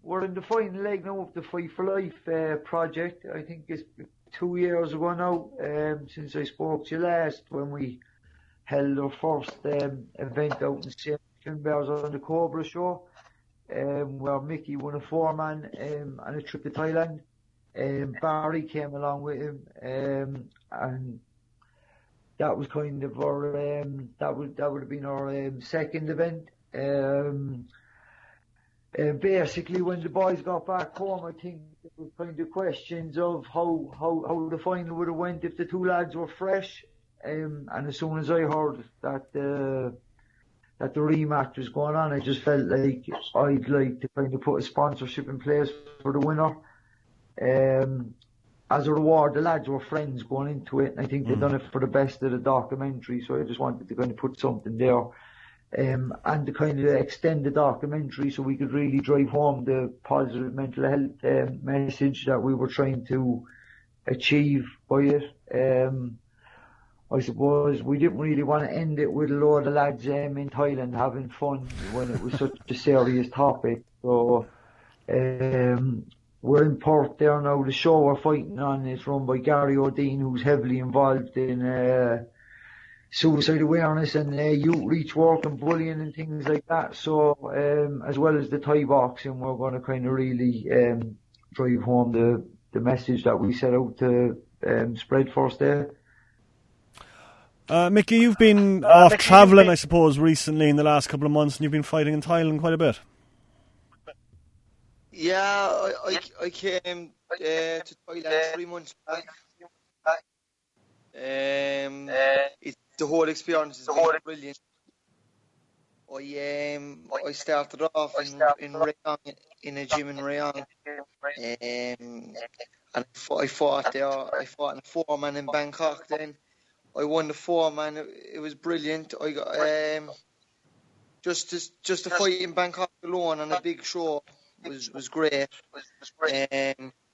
we're in the final leg now of the Fight for Life project. I think it's 2 years ago now, since I spoke to you last, when we held our first event out in St. Finbarrs on the Cobra show, where Mickey won a 4-man and a trip to Thailand. Barry came along with him, and that was kind of our that would have been our second event. Basically, when the boys got back home, I think there was kind of questions of how the final would have went if the two lads were fresh. And as soon as I heard that the rematch was going on, I just felt like I'd like to kind of put a sponsorship in place for the winner. As a reward, the lads were friends going into it, and I think they'd done it for the best of the documentary, so I just wanted to kind of put something there. And to kind of extend the documentary so we could really drive home the positive mental health message that we were trying to achieve by it. I suppose we didn't really want to end it with a load of lads in Thailand having fun when it was such a serious topic. So we're in Perth there now. The show we're fighting on is run by Gary O'Dean, who's heavily involved in suicide awareness and youth reach work and bullying and things like that. So as well as the Thai boxing, we're going to kind of really drive home the message that we set out to spread first there. Mickey, you've been off travelling, I suppose, recently in the last couple of months, and you've been fighting in Thailand quite a bit. Yeah, I came to Thailand 3 months back. The whole experience has been brilliant. I started off in Rayong, in a gym in Rayong, and I fought there. I fought in a 4-man in Bangkok. Then I won the 4-man. It was brilliant. I got just the fight in Bangkok alone on a big show was great. I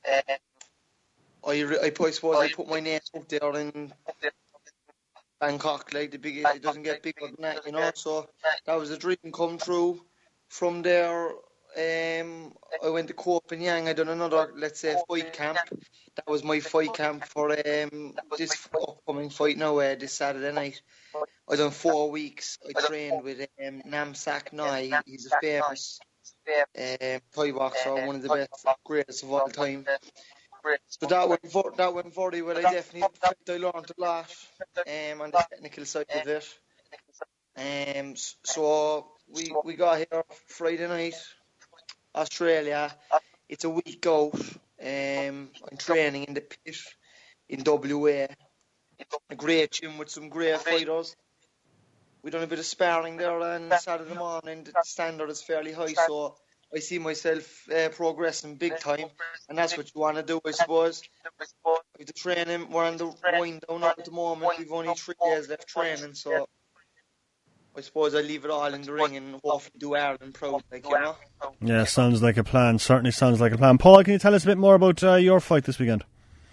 suppose I put my name out there in Bangkok, like it doesn't get bigger than that, you know. So that was a dream come true. From there, I went to Koh Phangan. I done another, let's say, fight camp. That was my fight camp for this upcoming fight now, this Saturday night. I done 4 weeks. I trained with Namsak Nai. He's a famous Thai boxer, one of the best, greatest of all time. So that went very well. I definitely felt I learned a lot on the technical side of it. So we got here Friday night, Australia. It's a week out. I'm training in the pit in WA. A great gym with some great fighters. We done a bit of sparring there on Saturday morning. The standard is fairly high, so I see myself progressing big time, and that's what you want to do, I suppose. With the training, we're on the wind down at the moment. We've only 3 days left training, so I suppose I leave it all in the ring and hopefully do Ireland proud, like, you know. Yeah, sounds like a plan. Certainly sounds like a plan. Paul, can you tell us a bit more about your fight this weekend?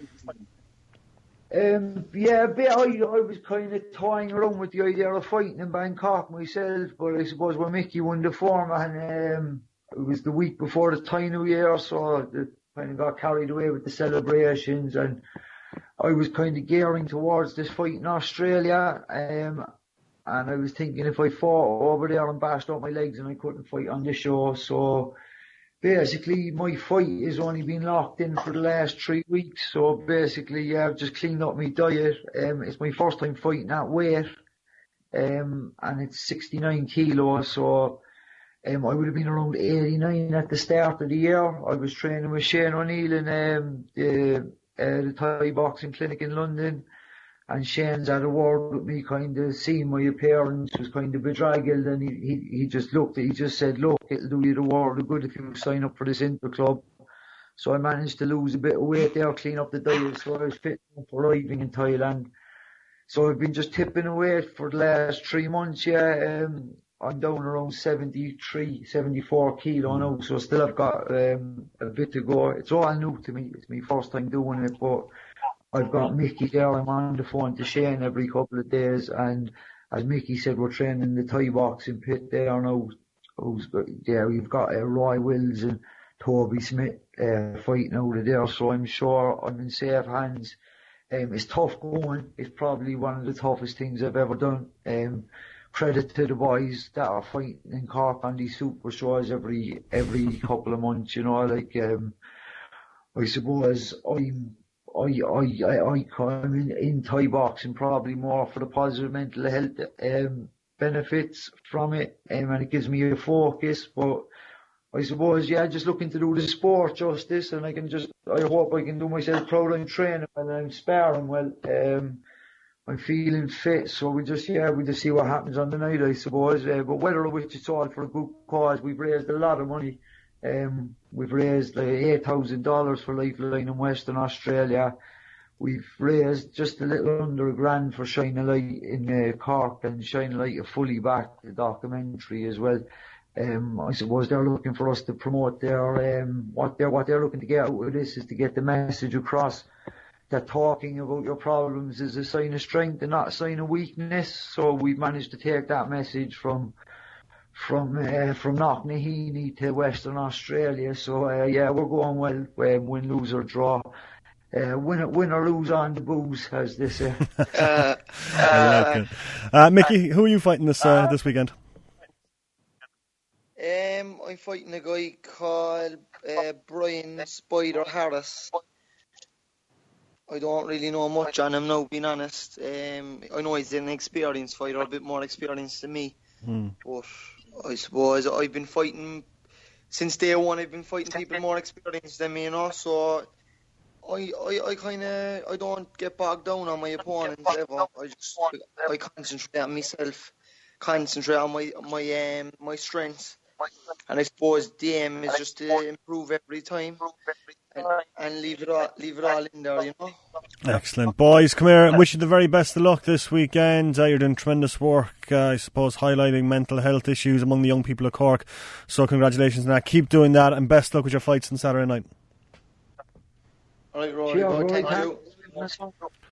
Yeah, a bit. I was kind of toying around with the idea of fighting in Bangkok myself, but I suppose when Mickey won the 4-man, it was the week before the Thai New Year, so I kind of got carried away with the celebrations, and I was kind of gearing towards this fight in Australia, and I was thinking if I fought over there and bashed up my legs and I couldn't fight on the show, so basically my fight has only been locked in for the last 3 weeks, so basically I've just cleaned up my diet. It's my first time fighting that weight, and it's 69 kilos, so I would have been around 89 at the start of the year. I was training with Shane O'Neill in the Thai boxing clinic in London, and Shane's had a word with me, kind of seeing my appearance was kind of bedraggled, and he just said, look, it'll do you the world of good if you sign up for this Inter Club. So I managed to lose a bit of weight there, clean up the diet, so I was fit for arriving in Thailand. So I've been just tipping away for the last 3 months, yeah. I'm down around 73, 74 kilo now, so still I've got a bit to go. It's all new to me. It's my first time doing it, but I've got Mickey there. I'm on the phone to Shane every couple of days, and as Mickey said, we're training the Thai boxing pit there now. Yeah, we've got Roy Wills and Toby Smith fighting out of there, so I'm sure I'm in safe hands. It's tough going. It's probably one of the toughest things I've ever done. Credit to the boys that are fighting in Cork on these super shows every couple of months. You know, like I suppose I'm in Thai boxing probably more for the positive mental health benefits from it, and it gives me a focus. But I suppose, just looking to do the sport justice, and I hope I can do myself proud. I'm training well, I'm sparring well, I'm feeling fit, so we just see what happens on the night, I suppose. But whether or which it's all for a good cause, we've raised a lot of money. We've raised $8,000 for Lifeline in Western Australia. We've raised just a little under $1,000 for Shine a Light in Cork, and Shine a Light a fully backed documentary as well. I suppose they're looking for us to promote their what they're looking to get out of this is to get the message across that talking about your problems is a sign of strength and not a sign of weakness. So we've managed to take that message from Knocknaheeny to Western Australia. So we're going well. Win, lose or draw. Win or lose on the booze, as they say. I like it. Mickey, who are you fighting this weekend? I'm fighting a guy called Brian Spider Harris. I don't really know much on him now, being honest. I know he's an experienced fighter, a bit more experienced than me. But I suppose I've been fighting since day one. I've been fighting people more experienced than me, you know. So I don't get bogged down on my opponents ever. I concentrate on myself, concentrate on my strengths. And I suppose the aim is just to improve every time and leave it all in there, you know. Excellent. Boys, come here and wish you the very best of luck this weekend. You're doing tremendous work, I suppose, highlighting mental health issues among the young people of Cork. So congratulations on that. Keep doing that, and best luck with your fights on Saturday night. All right, Rory. Thank you.